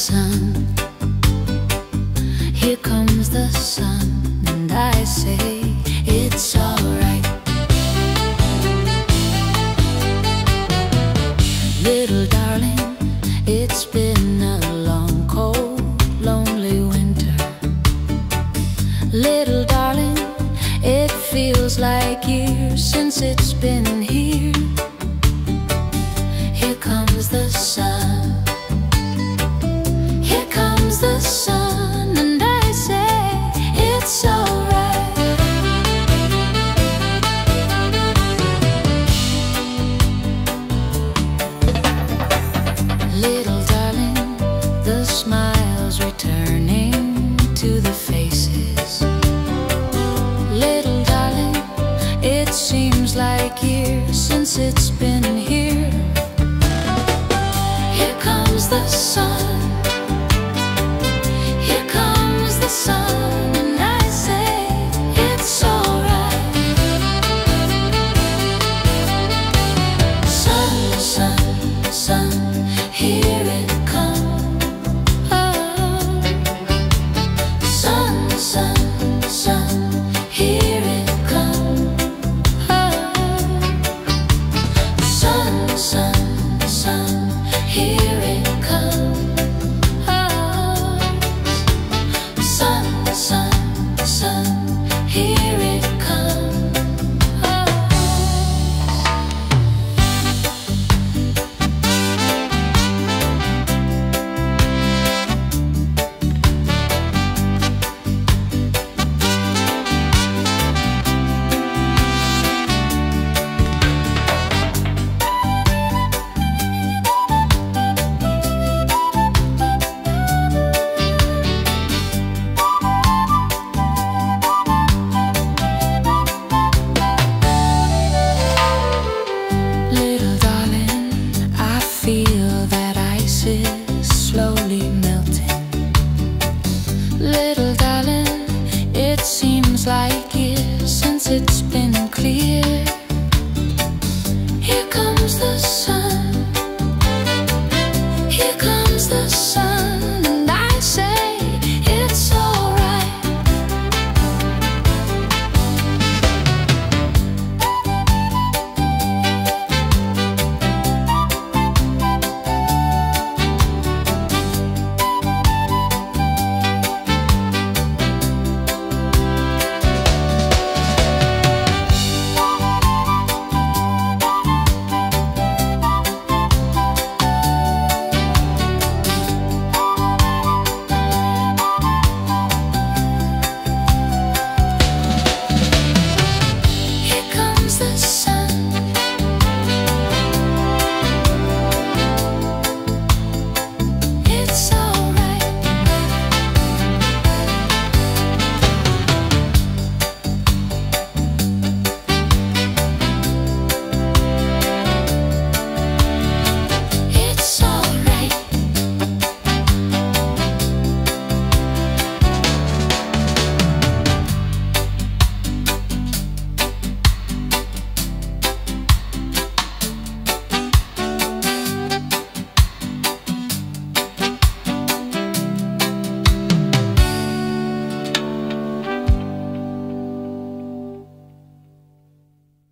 sun. Here comes the sun, and I say it's alright. Little darling, it's been a long, cold, lonely winter. Little darling, it feels like years since it's been here. Here comes the sun. Here comes the sun, and I say it's alright. Little darling, the smiles returning to the faces. Little darling, it seems like years since it's been here. Here comes the sun. Here comes the sun, and I say it's alright. Sun, sun, sun, here it comes. Oh. Sun, sun, sun, here it comes. Oh. Sun, sun, sun, here it comes. Oh. Sun, sun, sun, here it comes. Oh. Little darling, I feel that ice is slowly melting. Little darling, it seems like years since it's been clear.